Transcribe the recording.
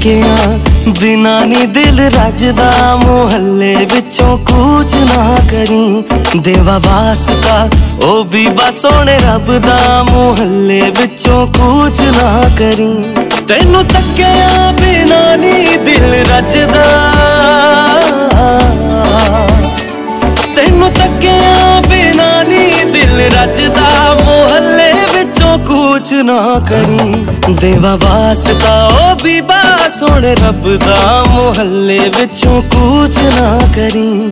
तकिया बिना नी दिल रजदा, मुहल्ले विचों कूच ना करी। देवा वास्ता ओ भी बस सोने रब दा, मुहल्ले विचों कूच ना करी। तेनू तकिया बिना नी दिल रजदा, तेनू तकिया बिना नी दिल रजदा, मुहल्ले विचों कूच ना करी। देवा वास्ता ओ भी बस सोने रब दा, मुहल्ले विचों कूच ना करी।